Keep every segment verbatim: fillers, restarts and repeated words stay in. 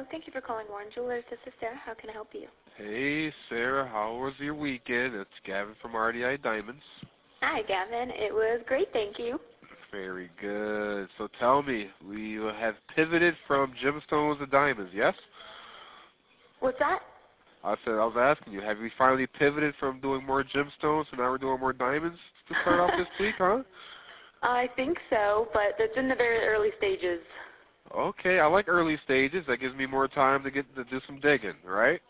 Thank you for calling Warren Jewelers. This is Sarah. How can I help you? Hey, Sarah. How was your weekend? It's Gavin from R D I Diamonds. Hi, Gavin. It was great, thank you. Very good. So tell me, we have pivoted from gemstones to diamonds, yes? What's that? I said, I was asking you, have we finally pivoted from doing more gemstones and now we're doing more diamonds to start off this week, huh? I think so, but it's in the very early stages. Okay, I like early stages. That gives me more time to get to do some digging, right?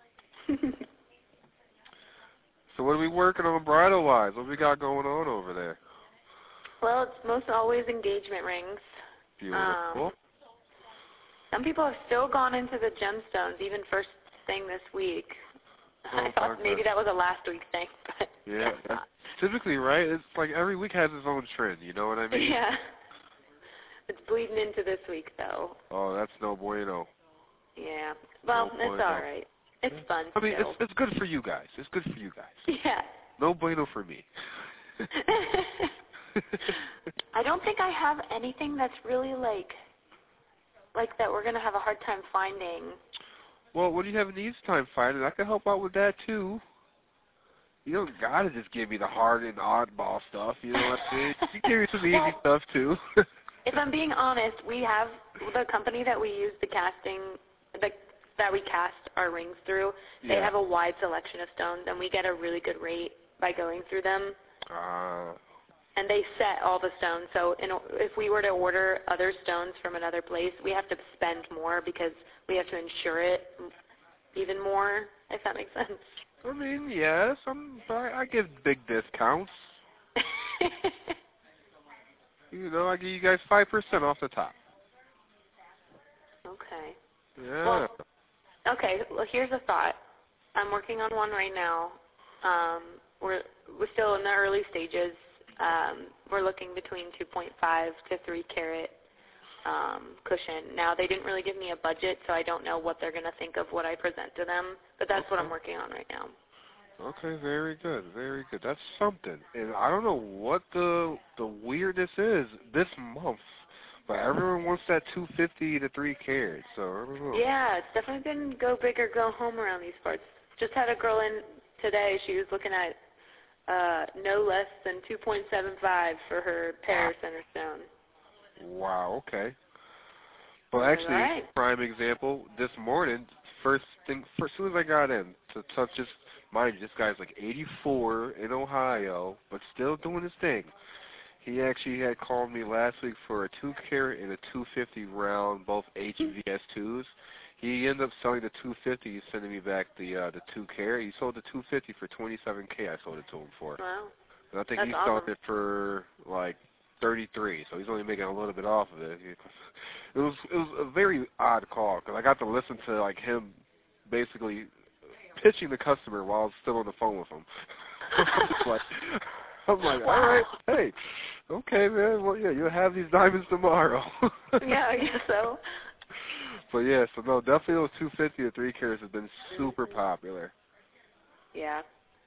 So what are we working on bridal-wise? What we got going on over there? Well, it's most always engagement rings. Beautiful. Um, some people have still gone into the gemstones, even first thing this week. Oh, I thought maybe that was a last week thing, but yeah, that's typically, right? It's like every week has its own trend, you know what I mean? Yeah. It's bleeding into this week, though. Oh, that's no bueno. Yeah. Well, no it's all right. It's yeah. fun I mean, still. it's, it's good for you guys. It's good for you guys. Yeah. No bueno for me. I don't think I have anything that's really like, like that we're going to have a hard time finding. Well, what do you have needs time finding? I can help out with that, too. You don't got to just give me the hard and oddball stuff, you know what I mean? You give me some easy well, stuff, too. If I'm being honest, we have the company that we use the casting, the, that we cast our rings through, they yeah. have a wide selection of stones, and we get a really good rate by going through them. Uh, and they set all the stones, so in, if we were to order other stones from another place, we have to spend more because we have to insure it even more, if that makes sense. I mean, yes, I'm, I, I give big discounts. You know, I give you guys five percent off the top. Okay. Yeah. Well, okay, well, here's a thought. I'm working on one right now. Um, we're, we're still in the early stages. Um, we're looking between two point five to three carat um, cushion. Now, they didn't really give me a budget, so I don't know what they're going to think of what I present to them, but that's okay. what I'm working on right now. Okay, very good, very good. That's something. And I don't know what the the weirdness is this month, but everyone wants that two fifty to three carat. So I don't know. Yeah, it's definitely been go big or go home around these parts. Just had a girl in today. She was looking at uh, no less than two point seven five for her Paris center stone. Wow. Okay. Well, actually, right. prime example. This morning, first thing, first, as soon as I got in to touch this. Mind you, this guy's like eighty-four in Ohio, but still doing his thing. He actually had called me last week for a two carat and a two fifty round, both H V S twos. He ended up selling the two fifty. He's sending me back the uh, the two carat. He sold the two fifty for twenty-seven K. I sold it to him for. Wow. And I think That's he's awesome. selling it for like thirty-three. So he's only making a little bit off of it. It was it was a very odd call because I got to listen to like him basically pitching the customer while I was still on the phone with him. I'm like, I'm like wow. all right, hey, okay, man. Well, yeah, you'll have these diamonds tomorrow. Yeah, I guess so. But yeah, so no, definitely those two fifty or three carats have been super popular. Yeah.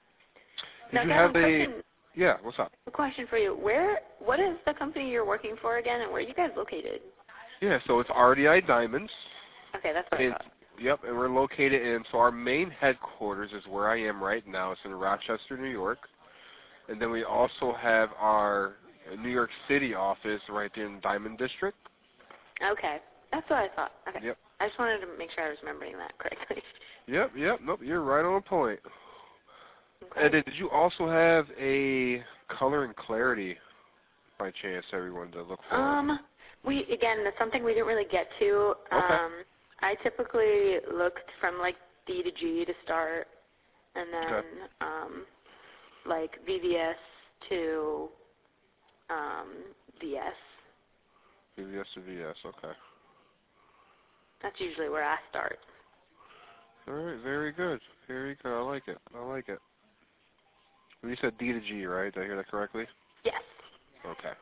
Did now, you Gavin, have a? question, Yeah, what's up? a question for you. Where? What is the company you're working for again, and where are you guys located? Yeah, so it's R D I Diamonds. Okay, that's what and, I thought. Yep, and we're located in, so our main headquarters is where I am right now. It's in Rochester, New York. And then we also have our New York City office right there in Diamond District. Okay, that's what I thought. Okay. Yep. I just wanted to make sure I was remembering that correctly. Yep, yep, nope, you're right on point. Okay. And then did you also have a color and clarity by chance, everyone, to look for? Um, we, again, that's something we didn't really get to. Okay. Um, I typically looked from, like, D to G to start, and then, okay. um, like, V V S to um, V S. V V S to V S, okay. That's usually where I start. All right, very good. Very good. I like it. I like it. You said D to G, right? Did I hear that correctly? Yes. Okay.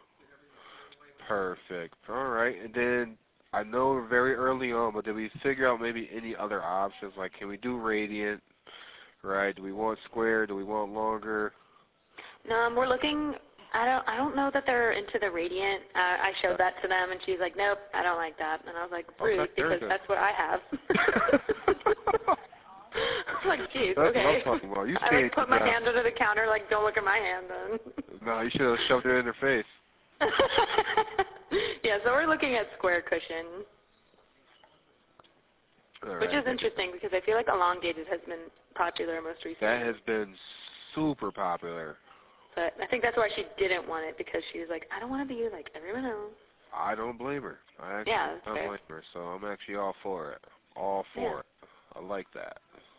Perfect. All right. And then I know we're very early on, but did we figure out maybe any other options? Like, can we do radiant, right? Do we want square? Do we want longer? No, um, we're looking I don't I don't know that they're into the Radiant. Uh, I showed that to them, and she's like, nope, I don't like that. And I was like, rude, okay, because good. that's what I have. I was like, geez, That's okay. what I'm talking about. You I stay like put my uh, hand under the counter, like, don't look at my hand then. No, you should have shoved it in her face. Yeah, so we're looking at square cushion, All which right. is interesting because I feel like elongated has been popular most recently. That has been super popular. But I think that's why she didn't want it, because she was like, I don't want to be like everyone else. I don't blame her. I actually Yeah, that's don't fair. blame her, so I'm actually all for it. All for Yeah. it. I like that.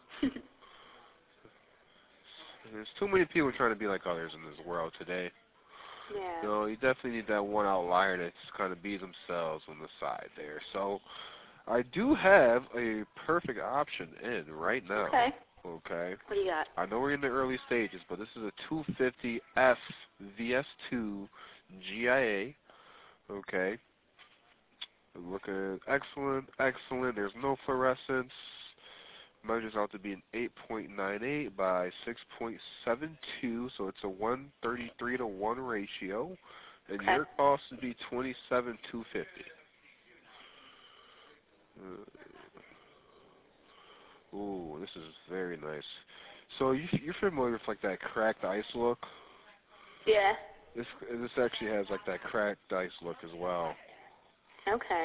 There's too many people trying to be like others in this world today. Yeah. You know, you definitely need that one outlier that's kind of be themselves on the side there. So I do have a perfect option in right now. Okay. Okay. What do you got? I know we're in the early stages, but this is a two fifty F V S two G I A. Okay. Looking excellent, excellent. There's no fluorescence. Measures out to be an eight point nine eight by six point seven two, so it's a one thirty-three to one ratio, and Okay. your cost would be twenty-seven two fifty. Uh, ooh, this is very nice. So you, you're familiar with like that cracked ice look? Yeah. This this actually has like that cracked ice look as well. Okay.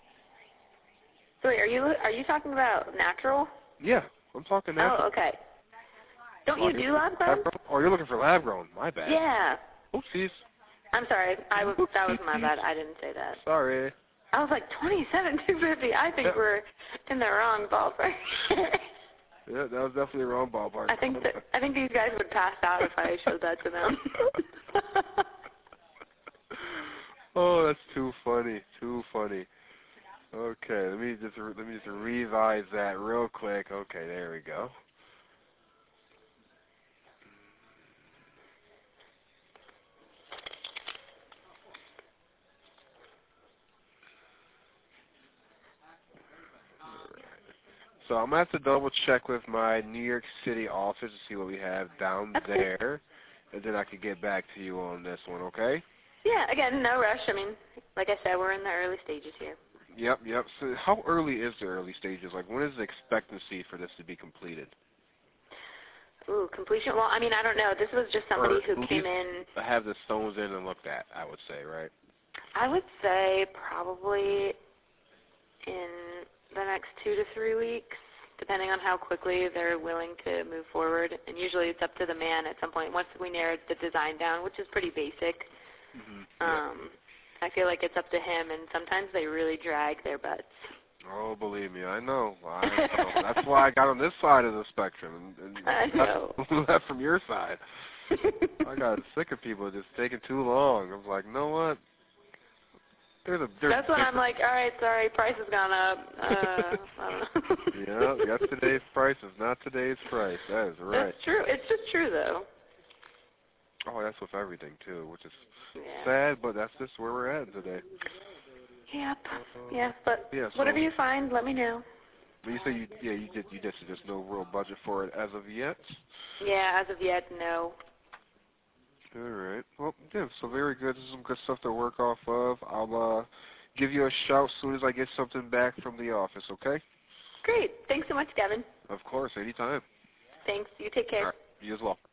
So wait, are you are you talking about natural? Yeah, I'm talking natural. Oh, okay. Don't Oh, you do lab grown? Oh, you're looking for lab grown. My bad. Yeah. Oopsies. I'm sorry. I was that was my bad. I didn't say that. Sorry. I was like twenty-seven two fifty. I think Yeah. we're in the wrong ballpark. Yeah, that was definitely a wrong ballpark. I think that I think these guys would pass out if I showed that to them. Oh, that's too funny. Too funny. Okay, let me just let me just revise that real quick. Okay, there we go. So I'm gonna have to double check with my New York City office to see what we have down Okay. there, and then I can get back to you on this one. Okay? Yeah. Again, no rush. I mean, like I said, we're in the early stages here. Yep, yep. So how early is the early stages? Like, when is the expectancy for this to be completed? Ooh, completion. Well, I mean, I don't know. This was just somebody Or who at came least in. have the stones in and looked at, I would say, right? I would say probably in the next two to three weeks, depending on how quickly they're willing to move forward. And usually it's up to the man at some point. Once we narrowed the design down, which is pretty basic, Mm-hmm. um, I feel like it's up to him, and sometimes they really drag their butts. Oh, believe me, I know. I know. That's why I got on this side of the spectrum, and, and I know. left from your side. I got sick of people just taking too long. I was like, you know what? There's a there's That's when I'm like, all right, sorry, price has gone up. Uh, I don't know. Yeah, yesterday's price is not today's price. That is right. That's true. It's just true, though. Oh, that's with everything too, which is Yeah. sad, but that's just where we're at today. Yep. Yeah, but Yeah, so whatever you find, let me know. But you say you yeah you did you did so there's no real budget for it as of yet. Yeah, as of yet, no. All right. Well, yeah. So very good. This is some good stuff to work off of. I'll uh, give you a shout as soon as I get something back from the office. Okay. Great. Thanks so much, Gavin. Of course. Anytime. Thanks. You take care. All right. You as well.